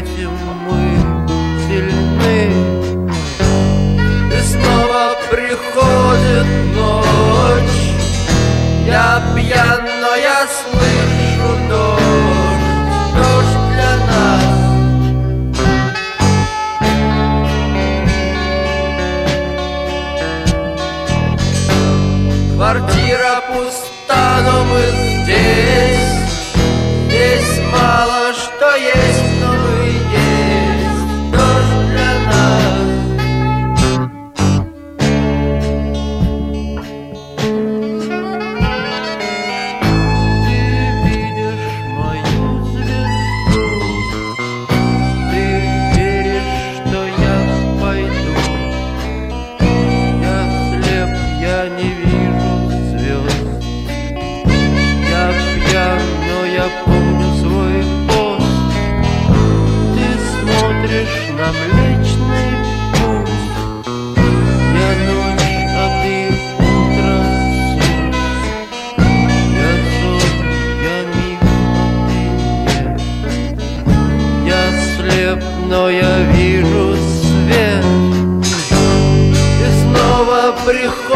этим мы сильны. И снова приходит ночь, я пьян, но я слышу дождь, дождь для нас. Квартира пуста, но мы здесь. Здесь мало что есть, но мы есть. Дождь для нас. Ты видишь мою звезду, ты веришь, что я пойду. Я слеп, я не вижу звезд. Я пьян, но я помню свой пост. Ты смотришь на Млечный Путь. Я ночь, а ты утро, солнце. Я сон, я миг, а ты нет. Я слеп, но я вижу свет. И снова приходит